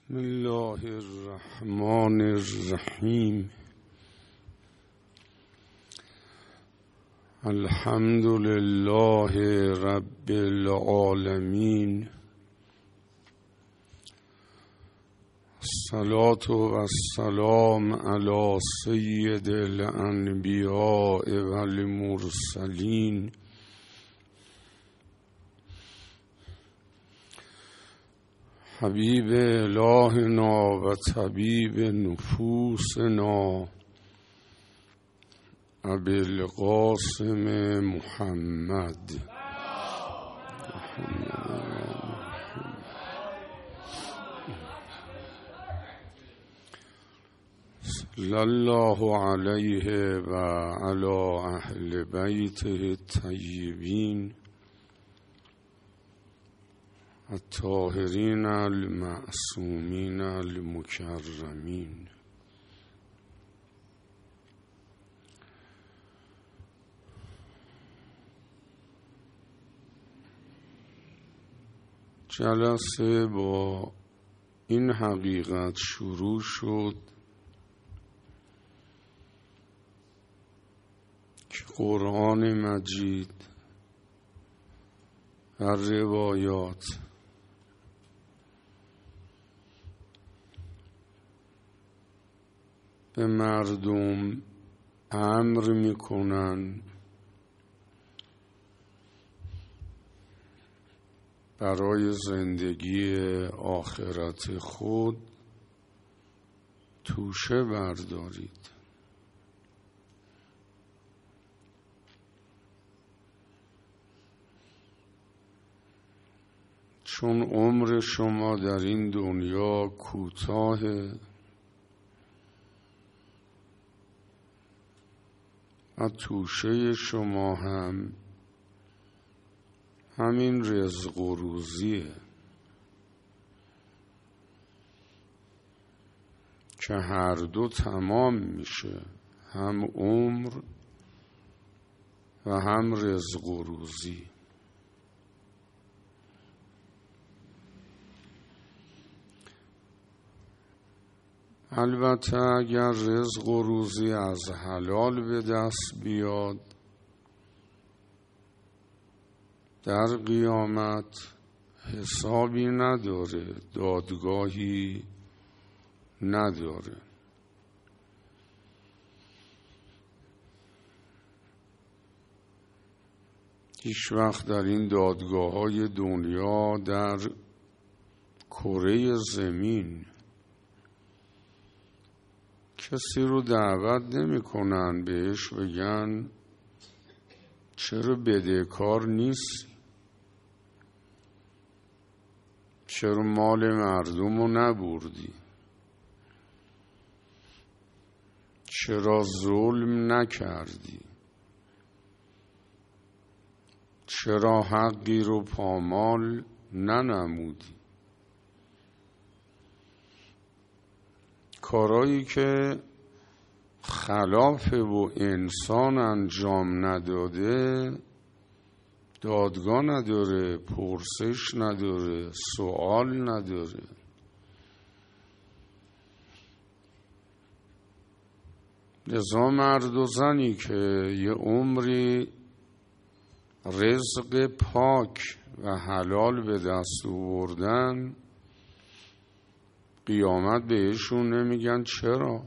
بسم الله الرحمن الرحیم. الحمد لله رب العالمین. الصلاة والسلام علی سید الانبیاء والمرسلین حبیب الهنا و طبیب نفوسنا ابی القاسم محمد. صلی الله علیه و علی اهل بیته الطیبین الطاهرین المعصومین المکرمین. جلسه با این حقیقت شروع شد که قرآن مجید و روایات به مردم امر میکنن برای زندگی آخرت خود توشه بردارید. چون عمر شما در این دنیا کوتاهه و توشه شما هم همین رزق و روزیه که هر دو تمام میشه، هم عمر و هم رزق و روزی. البته اگر رزق و روزی از حلال به دست بیاد در قیامت حسابی نداره، دادگاهی نداره. هیچ وقت در این دادگاه‌های دنیا در کره زمین کسی رو دعوت نمی کنن بهش بگن چرا بدهکار نیستی، چرا مال مردم رو نبردی، چرا ظلم نکردی، چرا حقی رو پامال ننمودی. کارایی که خلاف و انسان انجام نداده دادگاه نداره، پرسش نداره، سوال نداره. لذا مرد و زنی که یه عمری رزق پاک و حلال به دست آوردن قیامت بهشون نمیگن چرا.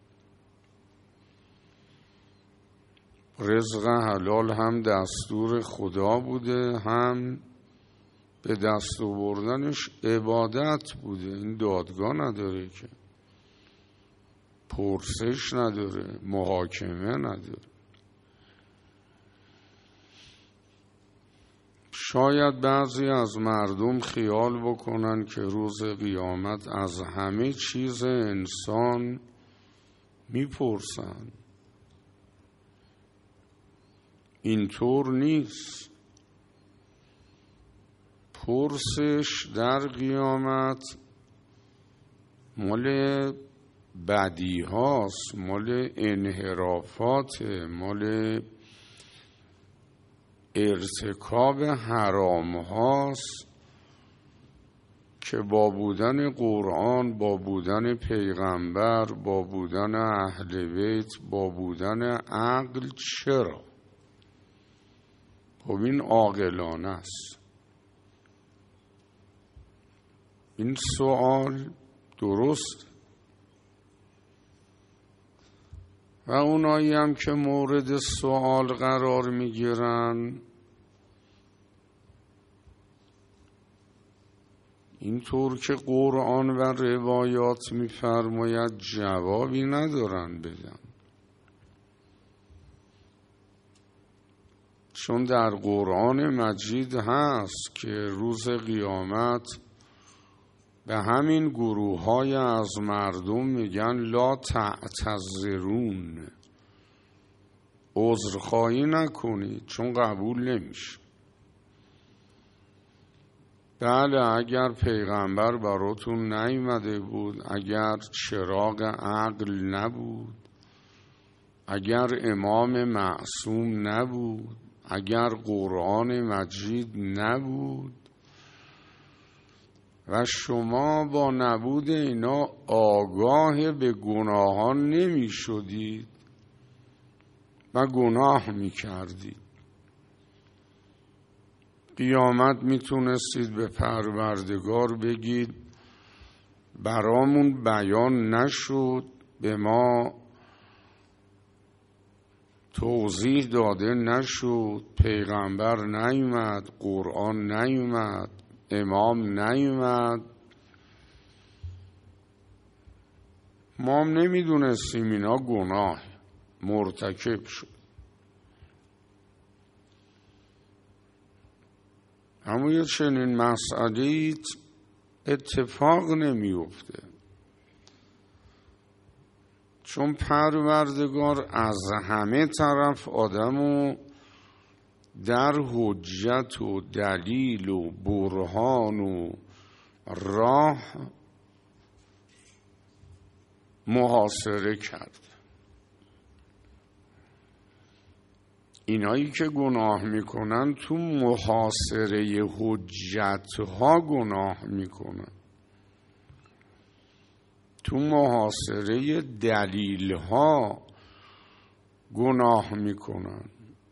رزق حلال هم دستور خدا بوده، هم به دست آوردنش عبادت بوده. این دادگاه نداره که، پرسش نداره، محاکمه نداره. شاید بعضی از مردم خیال بکنن که روز قیامت از همه چیز انسان میپرسن. اینطور نیست. پرسش در قیامت مال بدی هاست، مال انحرافات، مال ارتکاب حرام هاست که با بودن قرآن، با بودن پیغمبر، با بودن اهل بیت، با بودن عقل چرا؟ خب این عاقلانه است. این سوال درست. و اونایی هم که مورد سوال قرار میگیرن اینطور که قرآن و روایات میفرماید جوابی ندارن بدن، چون در قرآن مجید هست که روز قیامت به همین گروه‌های از مردم میگن لا تعتذرون، عذرخواهی نکنید چون قبول نمیشه. بله اگر پیغمبر براتون نیامده بود، اگر چراغ عقل نبود، اگر امام معصوم نبود، اگر قرآن مجید نبود و شما با نبود اینا آگاه به گناهان نمی شدید و گناه می کردید، قیامت می تونستید به پروردگار بگید برامون بیان نشد، به ما توضیح داده نشد، پیغمبر نیومد، قرآن نیومد، امام نیومد، ما هم نمیدونستیم اینا گناه مرتکب شد. اما یه چنین مسئله اتفاق نمیفته، چون پروردگار از همه طرف آدمو در حجت و دلیل و برهان و راه محاصره کرد. اینایی که گناه میکنن تو محاصره حجت ها گناه میکنن، تو محاصره دلیل ها گناه میکنن.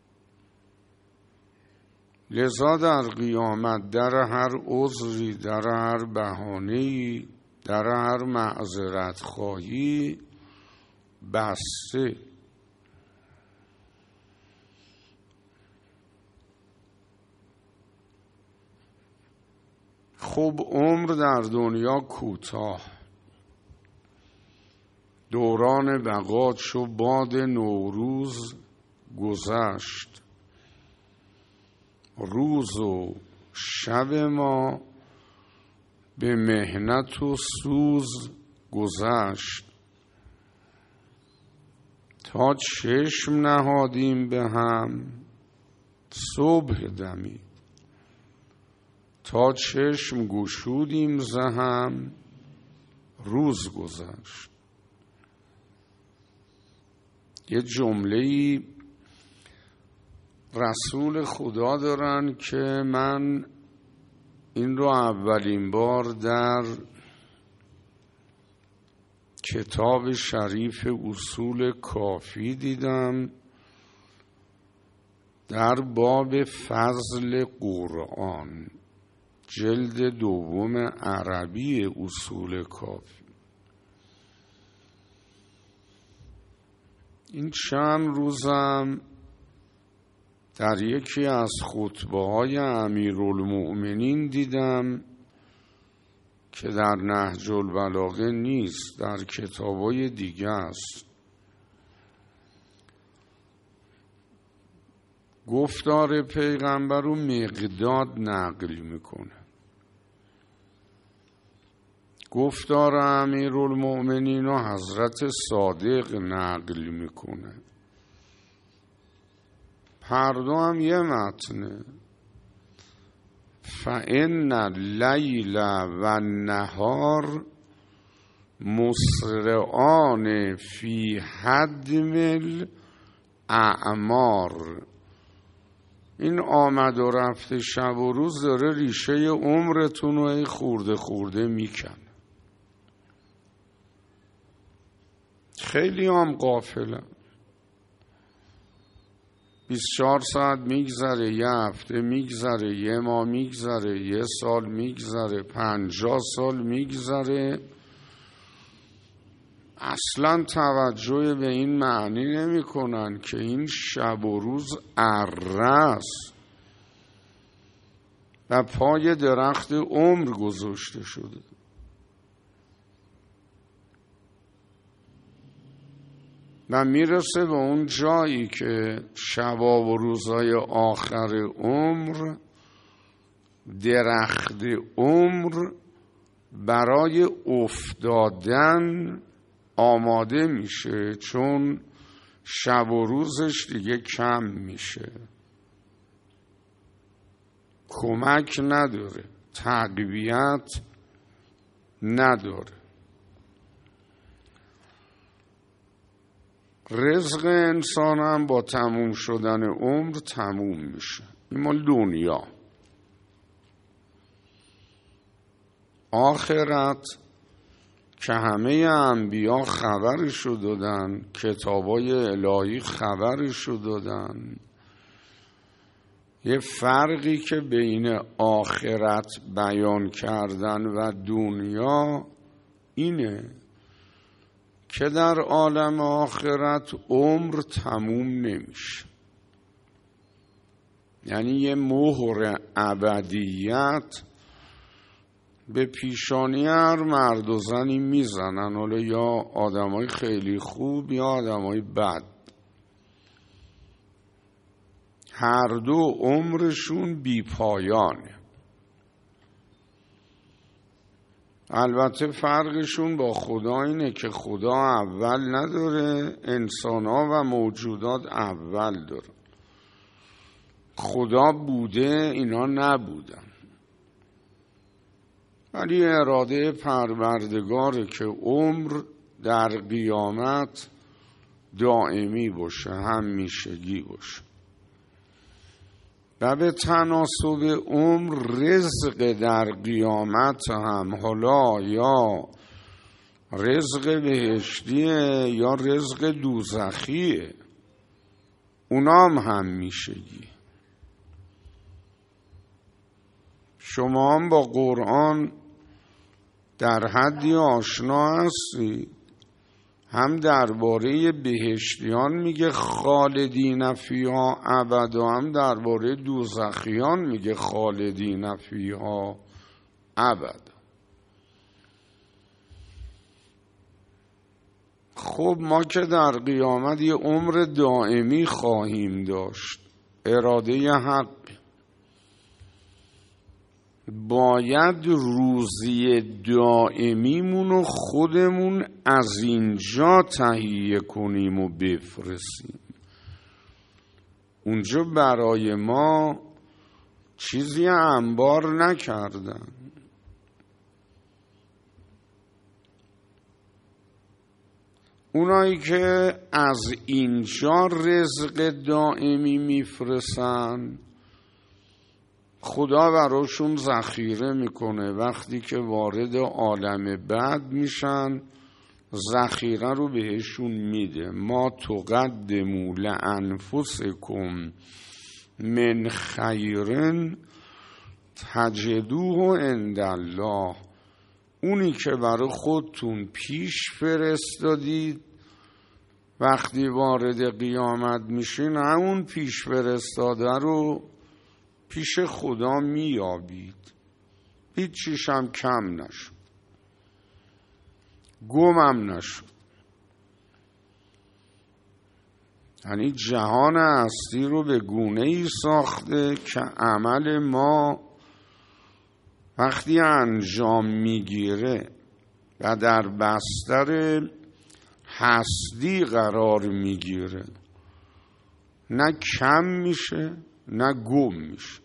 لذا در قیامت در هر عذری، در هر بهانه‌ای، در هر معذرت خواهی بسته. خب عمر در دنیا کوتاه، دوران بقا چو باد نوروز گذشت، روز و شب ما به محنت و سوز گذشت، تا چشم نهادیم به هم صبح دمید، تا چشم گشودیم ز هم روز گذشت. یه جمله‌ای رسول خدا دارن که من این رو اولین بار در کتاب شریف اصول کافی دیدم، در باب فضل قرآن، جلد دوم عربی اصول کافی. این چند روزم در یکی از خطبه‌های امیرالمؤمنین دیدم که در نهج البلاغه نیست، در کتابای دیگه است. گفتار پیغمبر رو مقداد نقل میکنه، گفتار امیرالمؤمنین و حضرت صادق نقل میکنه، هر دو هم یه متنه. فإن اللیل و النهار مسرعان فی هدم الاعمار. این آمد و رفت شب و روز داره ریشه عمرتون رو خورده خورده میکنه. خیلی هم غافلن. 24 ساعت میگذره، یه هفته میگذره، یه ماه میگذره، یه سال میگذره، 50 سال میگذره، اصلا توجه به این معنی نمی کنن که این شب و روز اره‌ست و پای درخت عمر گذاشته شده. و میرسه به اون جایی که شبا و روزهای آخر عمر درخت عمر برای افتادن آماده میشه، چون شب و روزش دیگه کم میشه، کمک نداره، تقویت نداره. رزق انسان هم با تموم شدن عمر تموم میشه. این مال دنیا. آخرت که همه انبیا خبرشو دادن، کتابای الهی خبرشو دادن، یه فرقی که بین آخرت بیان کردن و دنیا اینه که در عالم آخرت عمر تموم نمیشه. یعنی یه مهر ابدیت به پیشانی هر مرد و زنی میزنن، حالا یا آدمای خیلی خوب یا آدمای بد، هر دو عمرشون بی پایانه. البته فرقشون با خدا اینه که خدا اول نداره، انسان‌ها و موجودات اول داره. خدا بوده، اینا نبودن، ولی اراده پروردگاره که عمر در قیامت دائمی باشه، همیشگی باشه. و به تناسب عمر رزق در قیامت هم، حالا یا رزق بهشتیه یا رزق دوزخیه، اونا هم همیشگی. شما هم با قرآن در حدی آشنا هستی، هم درباره بهشتیان میگه خالدین فیها ابدا، هم درباره دوزخیان میگه خالدین فیها ابدا. خب ما که در قیامت یه عمر دائمی خواهیم داشت، اراده حق، باید روزی دائمیمون رو خودمون از اینجا تهیه کنیم و بفرستیم. اونجا برای ما چیزی انبار نکردن. اونایی که از اینجا رزق دائمی میفرستن، خدا براشون ذخیره میکنه، وقتی که وارد عالم بعد میشن ذخیره رو بهشون میده. ما تقدموا لانفسکم من خیر تجدوه عند الله. اونی که برای خودتون پیش فرستادید وقتی وارد قیامت میشین، همون پیش فرستاده رو پیش خدا میابید. هیچ چیش هم کم نشد، گمم نشد. یعنی جهان هستی رو به گونه‌ای ساخته که عمل ما وقتی انجام میگیره و در بستر هستی قرار میگیره، نه کم میشه نه گم میشه.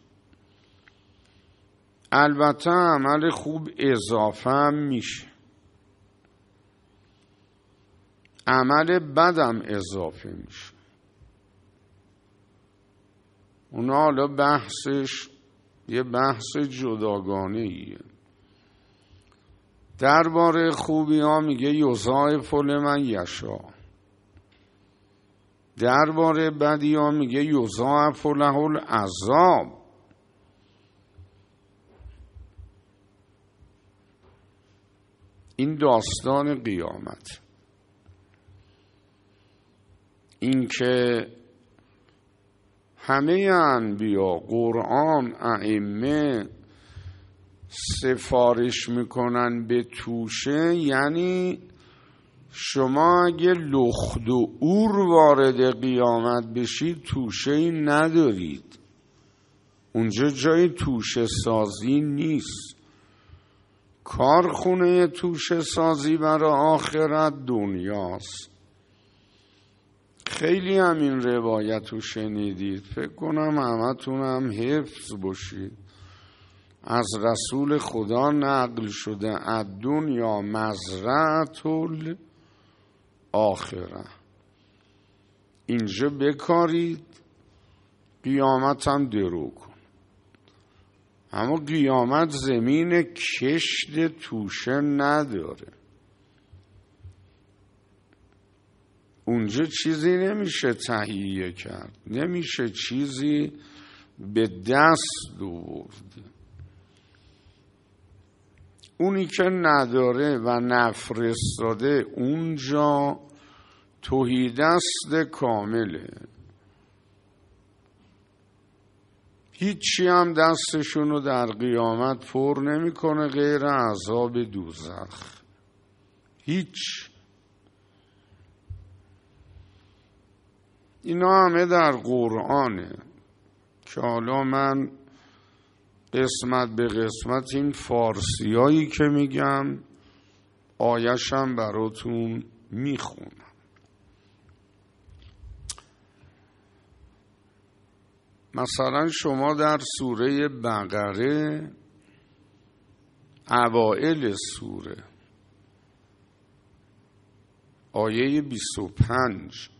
البته عمل خوب اضافه هم میشه، عمل بدم اضافه میشه. اونا حالا بحثش یه بحث جداگانه ایه. درباره خوبی ها میگه یضاعف لمن یشاء، درباره بدی ها میگه یضاعف له العذاب. این داستان قیامت، این که همه انبیا، قرآن، ائمه سفارش میکنن به توشه، یعنی شما اگه لخت و اور وارد قیامت بشید توشه‌ای ندارید، اونجا جای توشه سازی نیست. کارخونه توشه سازی برای آخرت دنیاست. خیلی هم این روایت رو شنیدید، فکر کنم همتون هم حفظ باشید. از رسول خدا نقل شده الدنیا مزرعة الاخره، اینجا بکارید قیامت هم درو کن. اما قیامت زمین کشت توشه نداره، اونجا چیزی نمیشه تهیه کرد، نمیشه چیزی به دست آورد. اونی که نداره و نفرستاده اونجا تهیدست کامله، هیچی هم دستشونو در قیامت پر نمیکنه غیر عذاب دوزخ. هیچ. اینا همه در قرآنه که حالا من قسمت به قسمت این فارسیایی که میگم آیشم براتون میخونم. مثلا شما در سوره بقره اوائل سوره آیه 25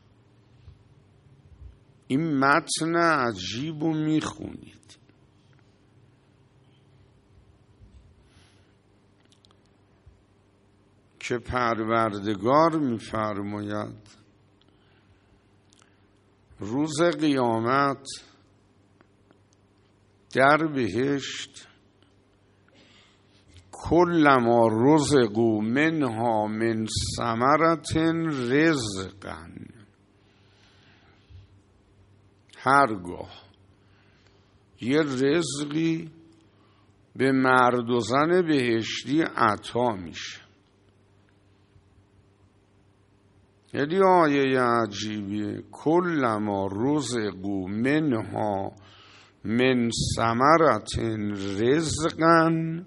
این متن عجیب رو میخونید. که پروردگار میفرماید روز قیامت در بهشت کلما رزقوا منها من ثمرة رزقا، هرگاه یه رزقی به مرد و زن بهشتی عطا میشه. یعنی آیه عجیبیه. کلما رزقوا منها من ثمرة رزقا،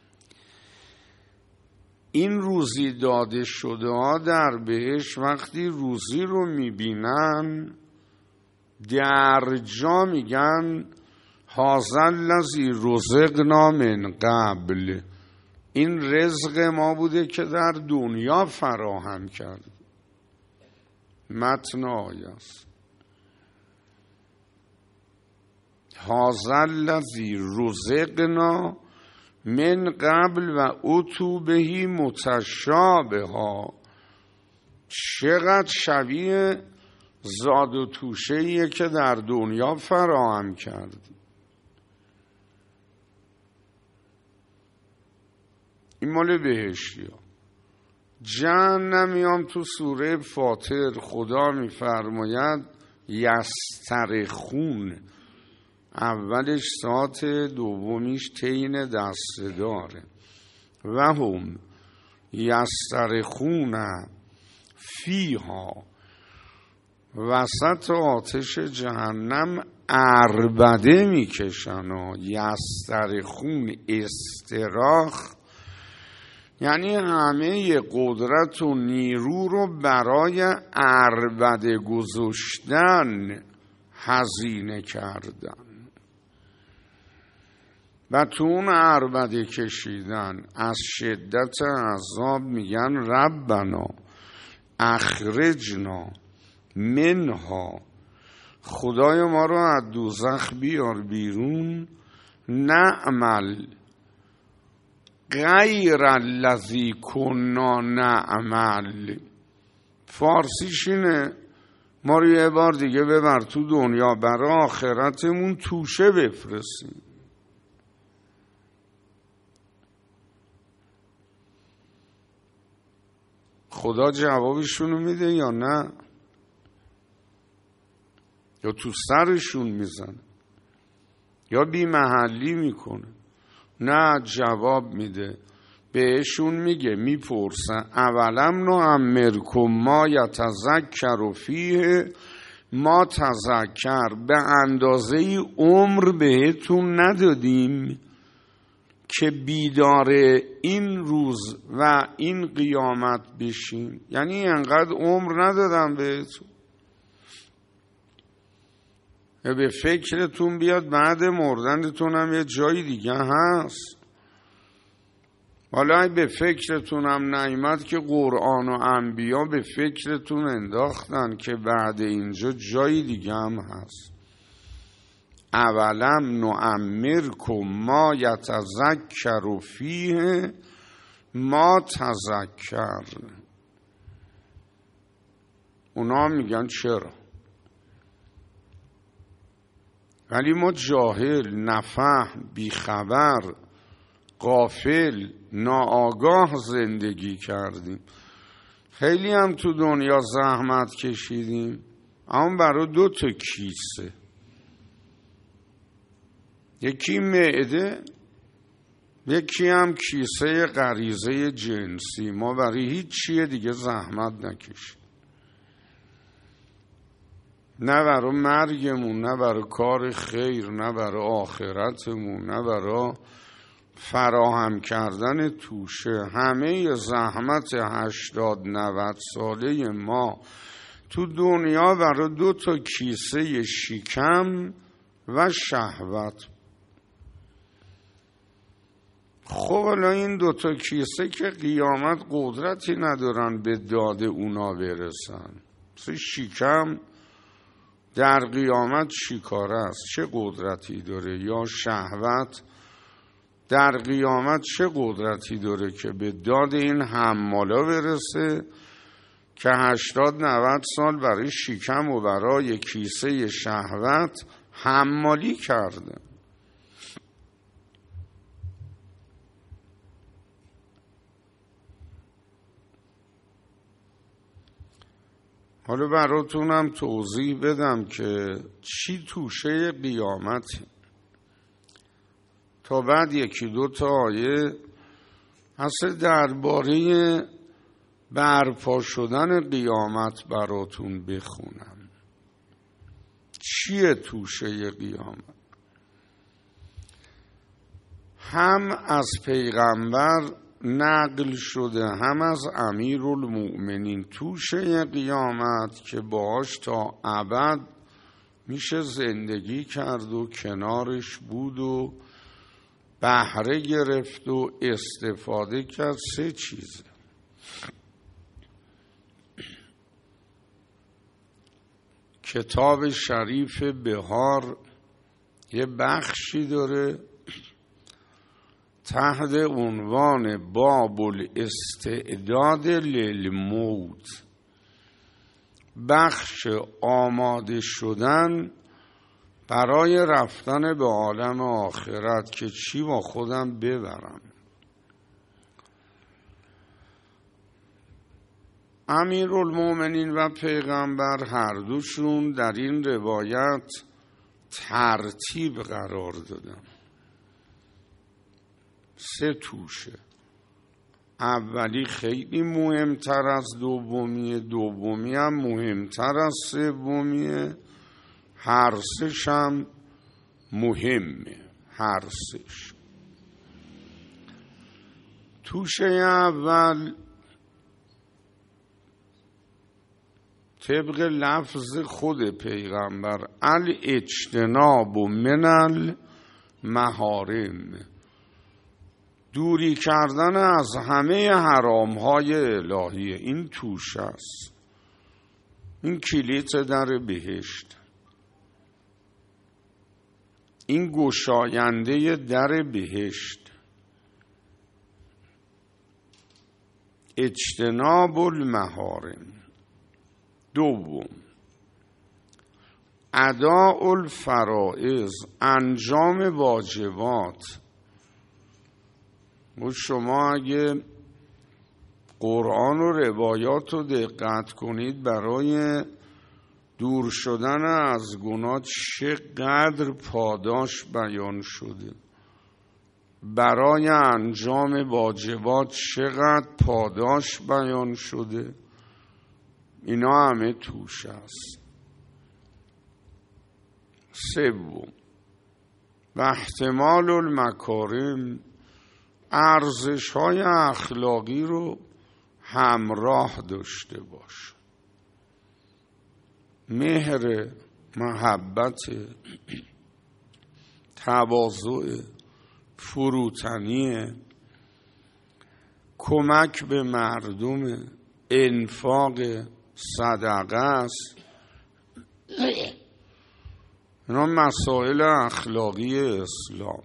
این روزی داده شده ها در بهشت وقتی روزی رو میبینن در جا میگن هذا الذی رزقنا من قبل، این رزق ما بوده که در دنیا فراهم کرد. متن آیه است. هذا الذی رزقنا من قبل و اتوا به متشابها، چقدر شبیه زاد و توشه‌ایه که در دنیا فراهم کرد. این مال بهشتی ها. جهنمی هم تو سوره فاطر خدا میفرماید یسترخون، اولش سات دومیش تین دسته داره. و هم یسترخون فیها، وسط آتش جهنم عربده میکشن و یسترخون استراخ یعنی همه قدرت و نیرو رو برای عربده گذاشتن هزینه کردن و تو اون عربده کشیدن از شدت عذاب میگن ربنا اخرجنا منها خدای ما رو از دوزخ بیار بیرون، نعمل غیر الذی کنا نعمل. فارسیش اینه ما رو یه بار دیگه ببر تو دنیا برای آخرتمون توشه بفرستیم. خدا جوابشونو میده یا نه؟ یا تو سرشون میزنه یا بی محلی میکنه؟ نه، جواب میده. بهشون میگه، میپرسه اولم نعمرکم ما یتذکر فیه، ما تذکر به اندازه عمر بهتون ندادیم که بیدار این روز و این قیامت بشین؟ یعنی انقدر عمر ندادم بهتون به فکرتون بیاد بعد مردنتون هم یه جایی دیگه هست؟ حالا به فکرتون هم نیامد که قرآن و انبیا به فکرتون انداختن که بعد اینجا جایی دیگه هم هست. اولم نعمرکم ما یتذکر فیه ما تذکر. اونا میگن چرا؟ ولی ما جاهل، نفهم، بیخبر، غافل، ناآگاه زندگی کردیم. خیلی هم تو دنیا زحمت کشیدیم، اما برای 2 کیسه، یکی معده، یکی هم کیسه غریزه جنسی. ما برای هیچ چیه دیگه زحمت نکشیم، نه برای مرگمون، نه برای کار خیر، نه برای آخرتمون، نه برای فراهم کردن توشه. همه زحمت 80-90 ساله ما تو دنیا برای 2 کیسه شکم و شهوت. خب حالا این 2 کیسه که قیامت قدرتی ندارن به داد اونا برسن. شکم در قیامت چی کار است؟ چه قدرتی داره؟ یا شهوت در قیامت چه قدرتی داره که به داد این حمالا برسه که 80-90 سال برای شکم و برای کیسه شهوت حمالی کرده؟ حالا براتونم توضیح بدم که چی توشه قیامته، تا بعد 1-2 آیه اصلا درباره برپا شدن قیامت براتون بخونم. چیه توشه قیامت؟ هم از پیغمبر نقل شده، هم از امیرالمؤمنین. توشه قیامت که باهاش تا ابد میشه زندگی کرد و کنارش بود و بهره گرفت و استفاده کرد. 3 چیزه. کتاب شریف بهار یه بخشی داره تحت عنوان باب الاستعداد للموت، بخش آماده شدن برای رفتن به عالم آخرت که چی با خودم ببرم. امیرالمؤمنین و پیغمبر هر دوشون در این روایت ترتیب قرار دادن. 3 توشه. اولی خیلی مهمتر از دومیه، دومی هم مهمتر از سومیه، هر 3 هم مهمه. هر 3. توشه اول طبق لفظ خود پیغمبر الاجتناب من المحارم، دوری کردن از همه حرامهای الهیه. این توشه است، این کلیت در بهشت. این گشاینده در بهشت. اجتناب المحارم. دوم، اداء الفرائض، انجام واجبات. و شما اگه قرآن و روایات رو دقت کنید برای دور شدن از گناه چقدر پاداش بیان شده، برای انجام واجبات چقدر پاداش بیان شده، اینا همه توش است. سوم، و احتمال المکارم، ارزش‌های اخلاقی رو همراه داشته باش. مهر، محبت، تواضع، فروتنی، کمک به مردم، انفاق، صدقه است. اینا مسائل اخلاقی اسلام.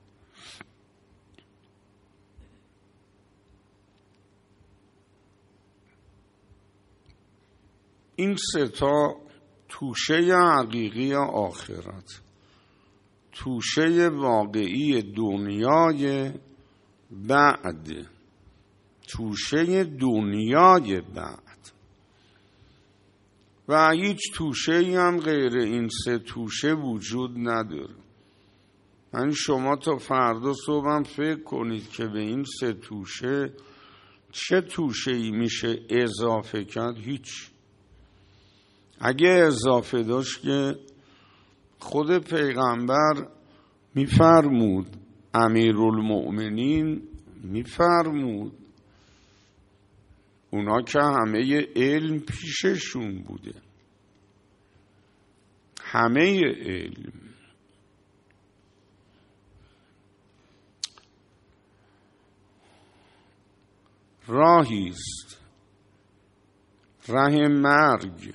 این سه تا توشه حقیقی آخرت، توشه واقعی دنیای بعد، توشه دنیای بعد. و هیچ توشه ای هم غیر این سه توشه وجود نداره. یعنی شما تا فردا صبح هم فکر کنید که به این سه توشه چه توشه ای میشه اضافه کرد. هیچ. اگه اضافه داشت که خود پیغمبر میفرمود، امیرالمؤمنین میفرمود، اونا که همه علم پیششون بوده، همه علم. راهیست، ره مرگ،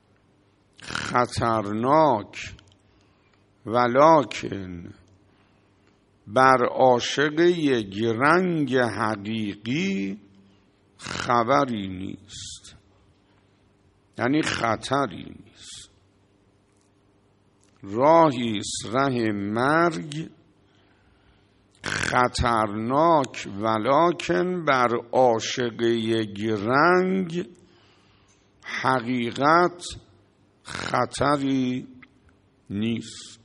خطرناک، ولکن بر عاشق یک رنگ حقیقی خبری نیست، یعنی خطری نیست. راهیست ره مرگ، خطرناک، ولکن بر عاشق یک رنگ حقیقت خطری نیست.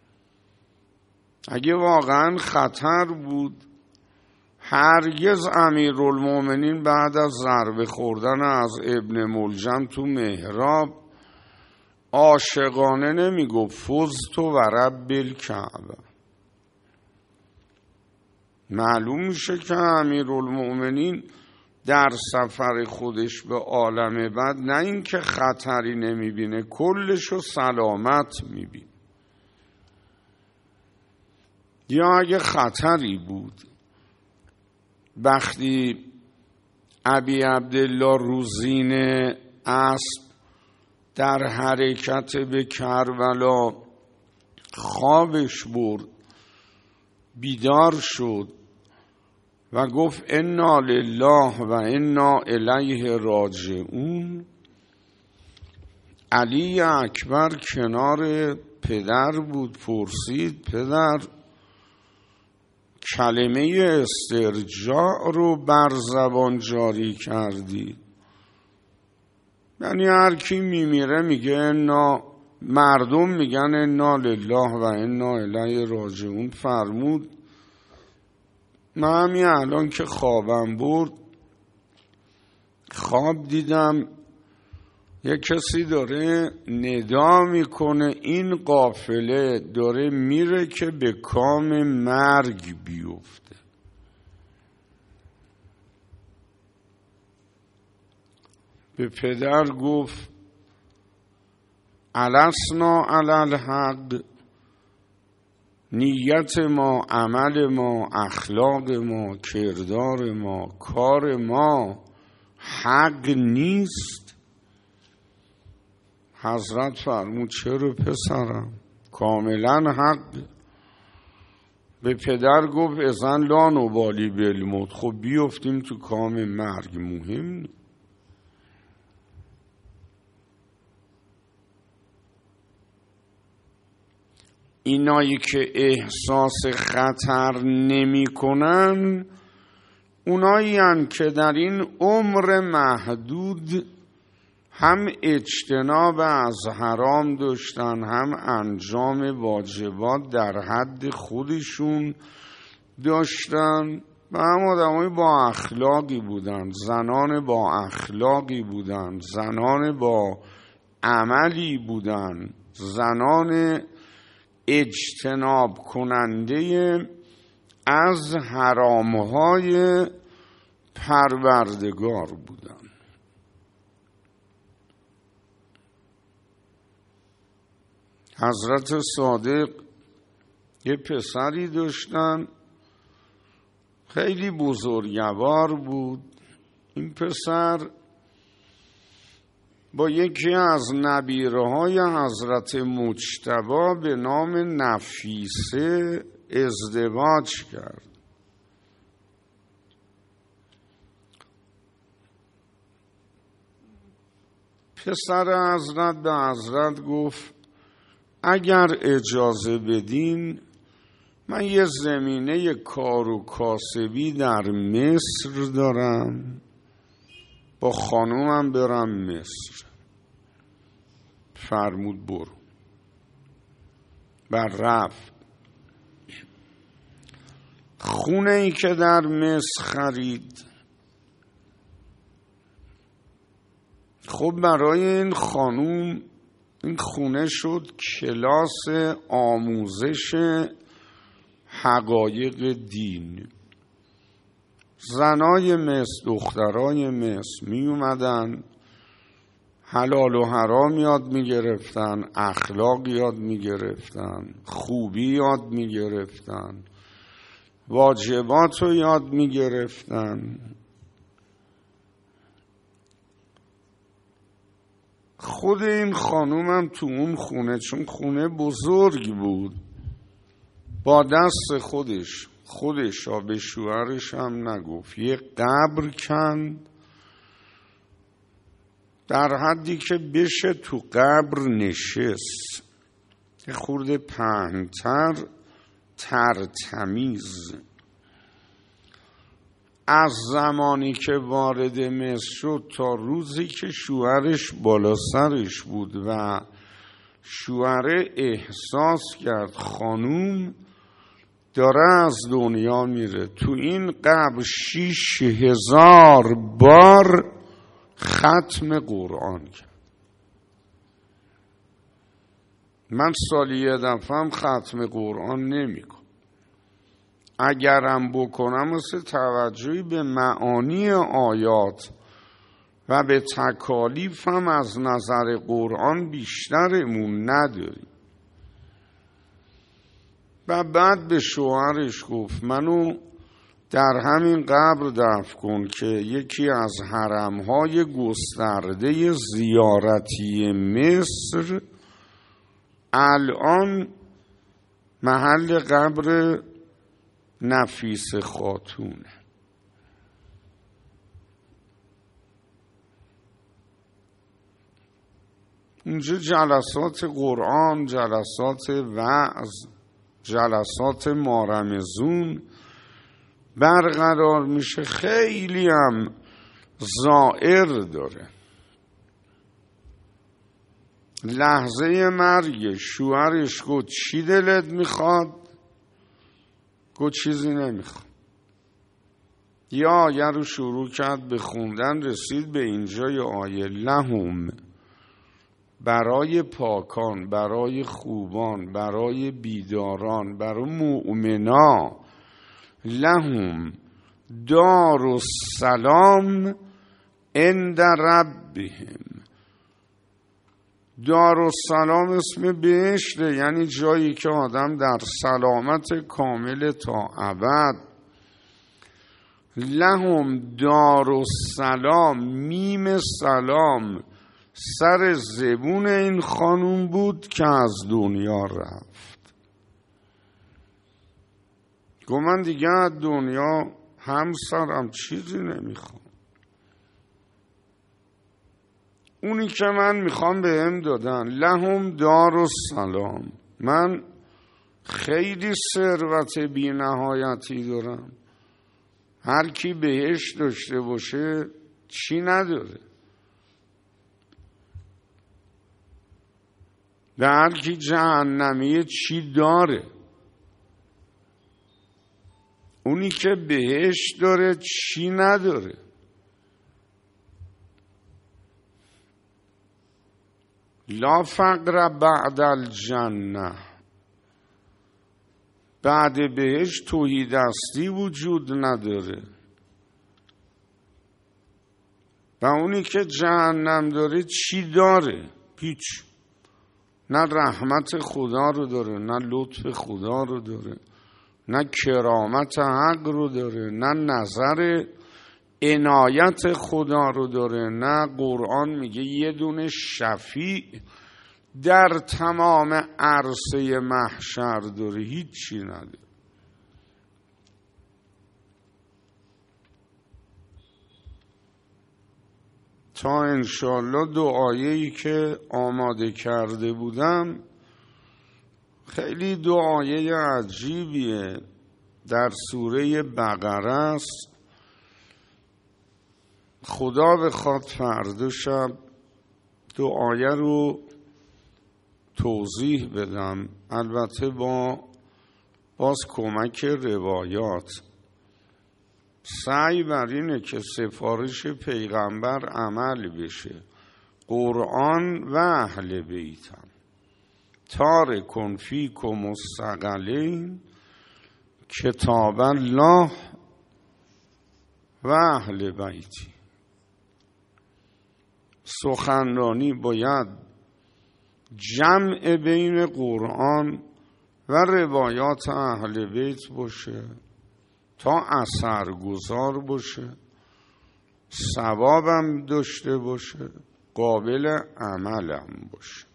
اگه واقعا خطر بود هرگز امیرالمؤمنین بعد از ضربه خوردن از ابن ملجم تو محراب عاشقانه نمیگفت فزت و رب الکعبه. معلوم میشه که امیرالمؤمنین در سفر خودش به عالم بعد نه اینکه خطری نمیبینه، کلشو سلامت میبینه. یا اگه خطری بود وقتی ابی عبدالله روزین اسب در حرکت به کربلا خوابش برد، بیدار شد و گفت انا لله و انا الیه راجعون، علی اکبر کنار پدر بود، پرسید پدر کلمه استرجاع رو بر زبان جاری کردی؟ یعنی هر کی میمیره میگه انا، مردم میگن انا لله و انا الیه راجعون. فرمود من همین الان که خوابم برد خواب دیدم یک کسی داره ندا میکنه این قافله داره میره که به کام مرگ بیفته. به پدر گفت الاسنا علی الحق، نیت ما، عمل ما، اخلاق ما، کردار ما، کار ما حق نیست؟ حضرت فرمود چرا پسرم، کاملا حق. به پدر گفت ازن لا نبالی بالموت، خب بیفتیم تو کام مرگ، مهم نیست. اینایی که احساس خطر نمی کنن اونایی هن که در این عمر محدود هم اجتناب از حرام داشتن، هم انجام واجبات در حد خودشون داشتن و هم آدمای با اخلاقی بودن، زنان با اخلاقی بودن، زنان با عملی بودن، زنان اجتناب کننده از حرامهای پروردگار بودن. حضرت صادق یه پسری داشتن خیلی بزرگوار بود. این پسر با یکی از نبیره‌های حضرت مجتبی به نام نفیسه ازدواج کرد. پسر حضرت به حضرت گفت اگر اجازه بدین من یه زمینه کار و کاسبی در مصر دارم، با خانومم برم مصر. فرمود برو. بر رفت. خونه ای که در مصر خرید، خب برای این خانوم این خونه شد کلاس آموزش حقایق دین. زنای مصر، دخترای مصر می اومدن حلال و حرام یاد می گرفتن، اخلاق یاد می گرفتن، خوبی یاد می گرفتن، واجبات رو یاد می گرفتن. خود این خانومم تو اون خونه، چون خونه بزرگ بود، با دست خودش را به شوهرش هم نگفت، یه قبر کند در حدی که بشه تو قبر نشست، یه خورده پهن‌تر، ترتمیز. از زمانی که وارد مصر شد تا روزی که شوهرش بالا سرش بود و شوهر احساس کرد خانوم داره از دنیا میره، تو این قبر 6000 بار ختم قرآن کرد. من سالی یه دفعه ختم قرآن نمیکنم، اگرم بکنم مثل توجهی به معانی آیات و به تکالیف هم از نظر قرآن بیشترمون نداریم. و بعد به شوهرش گفت منو در همین قبر دفن کن که یکی از حرمهای گسترده زیارتی مصر الان محل قبر نفیس خاتونه. اونجا جلسات قرآن، جلسات وعظ، جلسات مارمزون برقرار میشه، خیلی هم زائر داره. لحظه مرگ شوهرش گفت چی دلت میخواد؟ گفت چیزی نمیخواد. یه آیه رو شروع کرد به خوندن، رسید به اینجای آیه لهم، برای پاکان، برای خوبان، برای بیداران، برای مؤمنا، لهم دار السلام عند ربهم. دار السلام اسم بهشته، یعنی جایی که آدم در سلامت کامل تا ابد. لهم دار السلام، میم سلام سر زبون این خانوم بود که از دنیا رفت. گفت من دیگه از دنیا همسرم چیزی نمیخوام، اونی که من میخوام بهم دادن. لهم دار السلام، من خیلی ثروت بی نهایتی دارم، هر کی بهشت داشته باشه چی نداره، و هر کی جهنمیه چی داره. اونی که بهشت داره چی نداره. لا فقر بعد الجنه، بعد بهشت توحیدستی وجود نداره. و اونی که جهنم داره چی داره؟ هیچ. نه رحمت خدا رو داره، نه لطف خدا رو داره، نه کرامت حق رو داره، نه نظر عنایت خدا رو داره، نه قرآن میگه یه دونه شفیع در تمام عرصه محشر داره، هیچی نداره. تا انشالله دعایی که آماده کرده بودم، خیلی دعای عجیبیه، در سوره بقره است. خدا بخواد فردا شب دعای رو توضیح بدم، البته باز کمک روایات. سعی بر اینه که سفارش پیغمبر عمل بشه. قرآن و اهل بیتم تارکن فیکم الثقلین کتاب الله و اهل بیتی. سخنرانی باید جمع بین قرآن و روایات اهل بیت باشه تا اثرگذار باشه، ثوابم داشته باشه، قابل عملم باشه.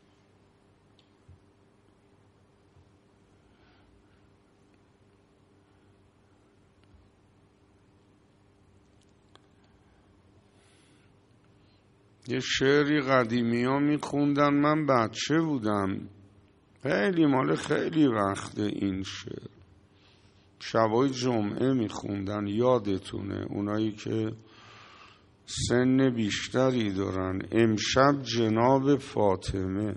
یه شعری قدیمی ها میخوندن، من بچه بودم، خیلی مال خیلی وقت این شعر، شبای جمعه میخوندن، یادتونه اونایی که سن بیشتری دارن. امشب جناب فاطمه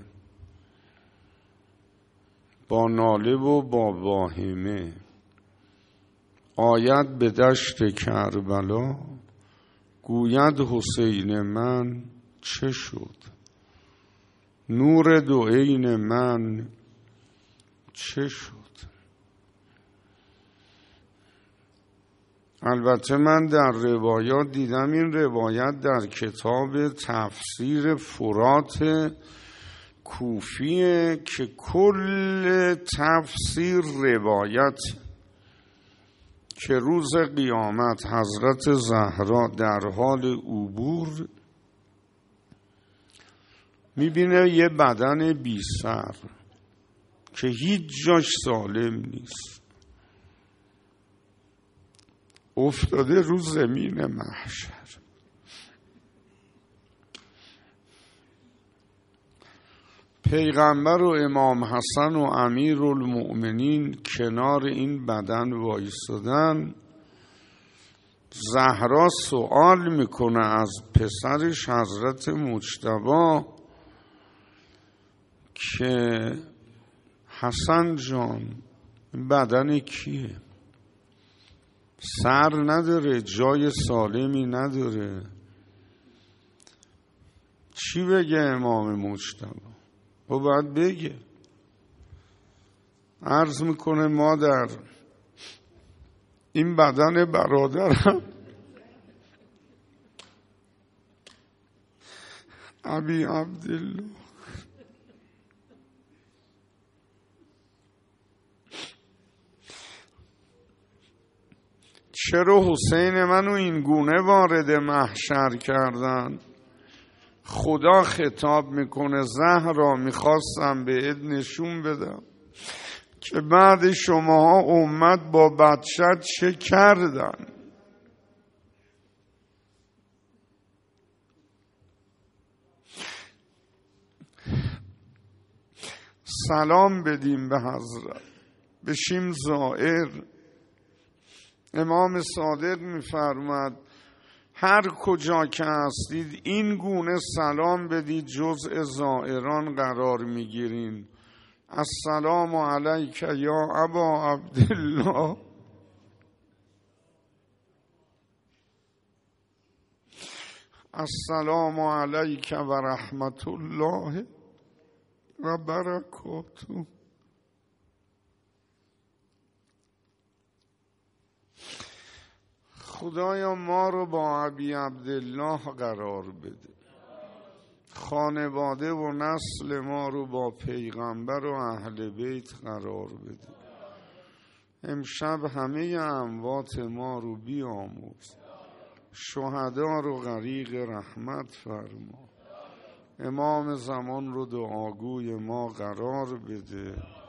با ناله و با واهمه آید به دشت کربلا، گوید حسین من چه شد، نور دو عین من چه شد. البته من در روایات دیدم، این روایت در کتاب تفسیر فرات کوفیه که کل تفسیر روایت که روز قیامت حضرت زهرا در حال عبور میبینه یه بدن بی سر که هیچ جاش سالم نیست، افتاده رو زمین محشر. پیغمبر و امام حسن و امیرالمؤمنین کنار این بدن وایستادن. زهرا سوال میکنه از پسرش حضرت مجتبی که حسن جان بدن کیه؟ سر نداره، جای سالمی نداره، چی بگه امام مجتبی؟ و باید بگه. عرض میکنه مادر، این بدن برادرم ابی عبدالله چرا حسین منو این گونه وارد محشر کردن؟ خدا خطاب میکنه زهرا میخواستم بهت نشون بدم که بعد شما امت با بدشت چه کردن. سلام بدیم به حضرت، بشیم زائر. امام صادق میفرماد هر کجا که هستید این گونه سلام بدید جزء زائران قرار میگیرین. السلام علیک یا ابا عبدالله، السلام علیک و رحمت الله و برکاته. خدایا ما رو با ابی عبدالله قرار بده، خانواده و نسل ما رو با پیغمبر و اهل بیت قرار بده. امشب همه اموات ما رو بیامرز، شهدا رو غریق رحمت فرما، امام زمان رو دعاگوی ما قرار بده.